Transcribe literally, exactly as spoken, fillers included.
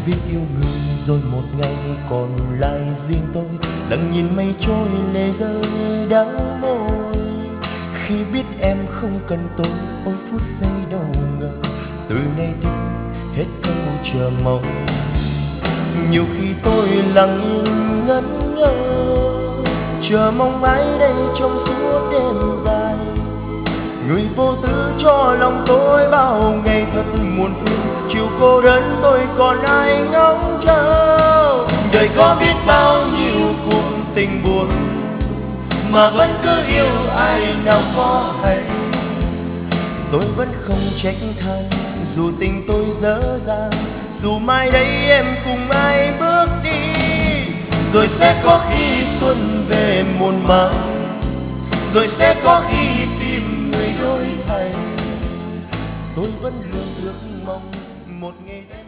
biết yêu người rồi một ngày còn lại riêng tôi, lặng nhìn mây trôi lệ rơi đắng môi. Khi biết em không cần tôi, ôi phút giây đâu ngờ từ nay đi hết câu chờ mong. Nhiều khi tôi lặng im ngẩn ngơ, chờ mong ai đây trong suốt đêm dài. Người vô tư cho lòng tôi bao ngày thật muộn phiền, chiều cô đơn tôi còn ai ngóng chờ. Đời có biết bao nhiêu cuộc tình buồn mà vẫn cứ yêu ai nào có hay. Tôi vẫn không trách than dù tình tôi dở dang, dù mai đây em cùng ai bước đi. Rồi sẽ có khi xuân về muộn màng, rồi sẽ có khi tìm người đổi thay. Tôi vẫn luôn ước mong một ngày